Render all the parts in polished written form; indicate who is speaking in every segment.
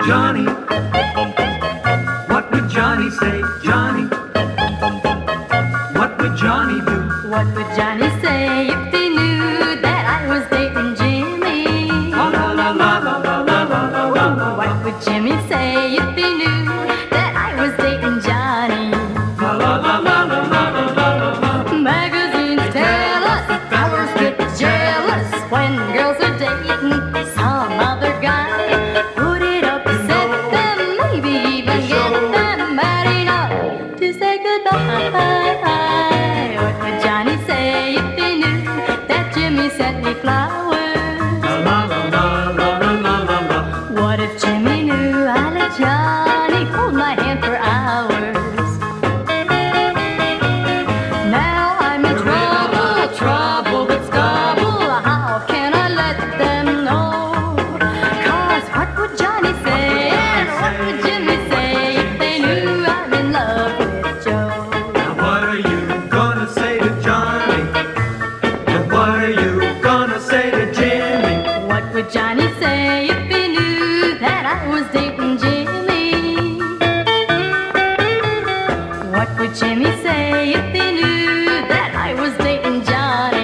Speaker 1: Johnny? What would Johnny say? Johnny? What would Johnny do?
Speaker 2: What would Johnny say if he knew that I was dating Jimmy?
Speaker 1: La la la la la la la la la la.
Speaker 2: What would Jimmy say if he knew that I was dating Johnny?
Speaker 1: La la la la la la la la la.
Speaker 2: Magazines tell us fellas get jealous when girls are dating some other guy. Would it upset them, maybe even get them mad enough to say goodbye? What would Johnny say if he knew that Jimmy sent me flowers?
Speaker 1: La la la la la la la la.
Speaker 2: What if Jimmy knew I let Johnny hold my hand for hours? Now I'm in trouble, trouble that's double. How can I let them know? 'Cause what would Johnny say and what would Jimmy say if they knew I'm in love with Joe?
Speaker 1: Now what are you gonna say to Johnny? And what are you gonna say to Jimmy?
Speaker 2: What would Johnny say if he knew that I was dating Jimmy? What would Jimmy say if he knew that I was dating Johnny?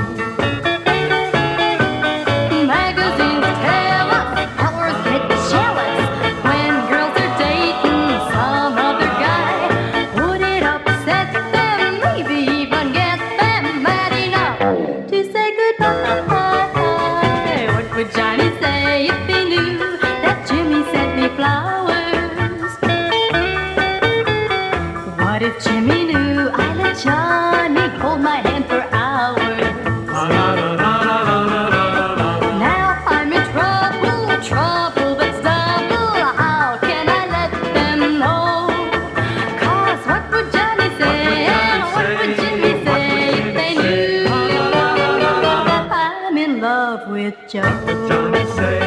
Speaker 2: Magazines tell us fellas get jealous when girls are dating some other guy. Would it upset them, maybe even get them mad enough to say goodbye? What would Johnny say if he knew that Jimmy sent me flowers? What if Jimmy knew I let Johnny hold my hand for hours?
Speaker 1: La la la la la la la la.
Speaker 2: Now I'm in trouble, trouble that's double. How can I let them know? 'Cause what would Johnny say and what would Jimmy say if they knew that I'm in love with Joe?
Speaker 1: Johnny say.